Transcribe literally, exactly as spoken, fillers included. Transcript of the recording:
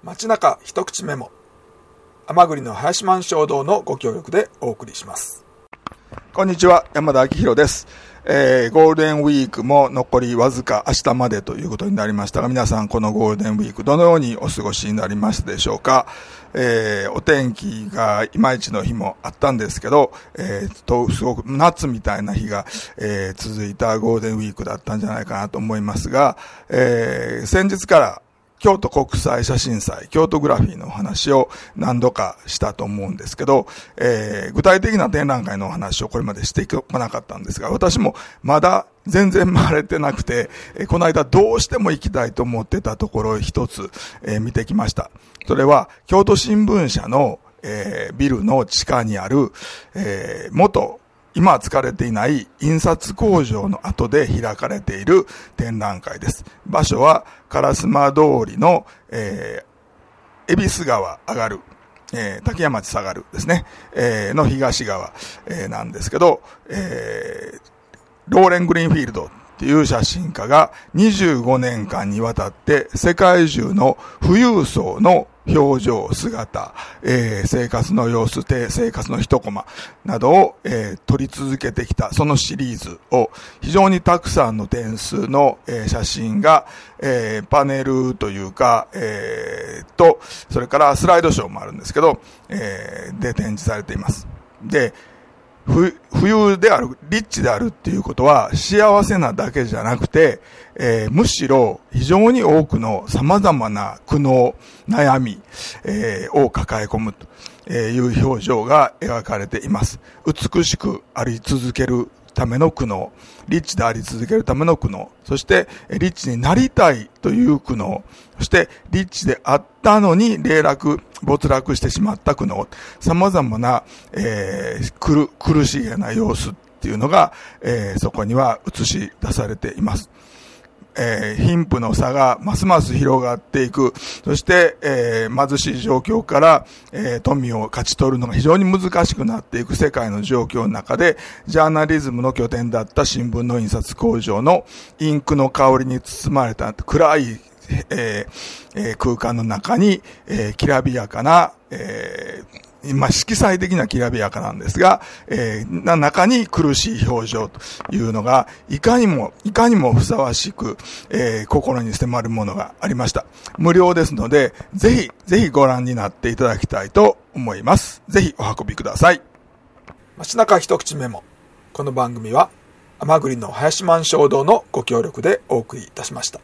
街中一口メモ、甘栗の林満衝動のご協力でお送りします。 こんにちは、山田明宏です。えー、ゴールデンウィークも残りわずか明日までということになりましたが、皆さんこのゴールデンウィークどのようにお過ごしになりましたでしょうか。えー、お天気がいまいちの日もあったんですけど、えー、とすごく夏みたいな日が、えー、続いたゴールデンウィークだったんじゃないかなと思いますが、えー、先日から京都国際写真祭、京都グラフィーのお話を何度かしたと思うんですけど、えー、具体的な展覧会のお話をこれまでしてこなかったんですが、私もまだ全然回れてなくて、えー、この間どうしても行きたいと思ってたところを一つ、えー、見てきました。それは京都新聞社の、えー、ビルの地下にある、えー、元今は使われていない印刷工場の後で開かれている展覧会です。場所は烏丸通りの、えー、恵比寿川上がる、えー、滝山町下がるですね、えー、の東側、えー、なんですけど、えー、ローレン・グリーンフィールドっていう写真家がにじゅうごねんかんにわたって世界中の富裕層の表情、姿、えー、生活の様子、生活の一コマなどを、えー、撮り続けてきたそのシリーズを非常にたくさんの点数の、えー、写真が、えー、パネルというか、えー、と、それからスライドショーもあるんですけど、えー、で展示されています。で、富裕である、リッチであるっていうことは幸せなだけじゃなくて、えー、むしろ非常に多くの様々な苦悩、悩み、えー、を抱え込むという表情が描かれています。美しくあり続けるための苦悩、リッチであり続けるための苦悩、そしてリッチになりたいという苦悩、そしてリッチであったのに霊落、没落してしまった苦悩、様々な、えー、苦、苦しげな様子っていうのが、えー、そこには映し出されています。えー、貧富の差がますます広がっていく。そして、えー、貧しい状況から、えー、富を勝ち取るのが非常に難しくなっていく世界の状況の中で、ジャーナリズムの拠点だった新聞の印刷工場のインクの香りに包まれた暗い、えーえー、空間の中に、えー、きらびやかな、えーまあ、色彩的なきらびやかなんですが、えー、な中に苦しい表情というのが、いかにも、いかにもふさわしく、えー、心に迫るものがありました。無料ですので、ぜひ、ぜひご覧になっていただきたいと思います。ぜひお運びください。 街中一口メモ。この番組は、甘栗の林満衝動のご協力でお送りいたしました。